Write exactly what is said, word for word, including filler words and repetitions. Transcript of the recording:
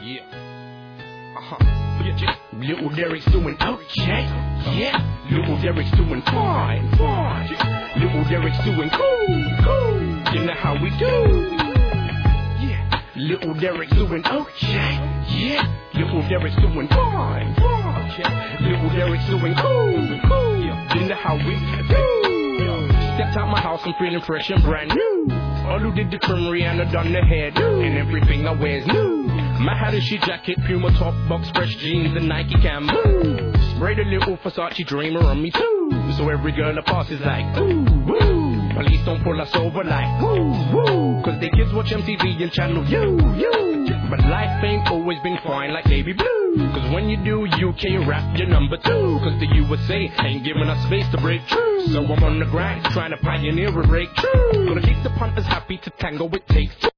Yeah. Uh-huh. Yeah. Little Derek's doing okay. Yeah. Little Derek's doing fine, fine. Little Derek's doing cool, cool. You know how we do. Yeah. Little Derek's doing okay. Yeah. Little Derek's doing fine, fine. Little Derek's doing cool, cool. You know how we do. Stepped out my house, I'm feeling fresh and brand new. Olu did the trim, Rihanna done the hair, and everything I wear's new. My hat is shit jacket, Puma top box, fresh jeans and Nike Camo. Sprayed a little Versace Dreamer on me too, so every girl I pass is like, ooh, woo. Police don't pull us over like, woo, woo. Cause they kids watch M T V and channel you, you. But life ain't always been fine like Baby Blue. Cause when you do U K rap, you're number two. Cause the U S A ain't giving us space to break through. So I'm on the grind, trying to pioneer a breakthrough. Gonna keep the punters happy to tango it takes two.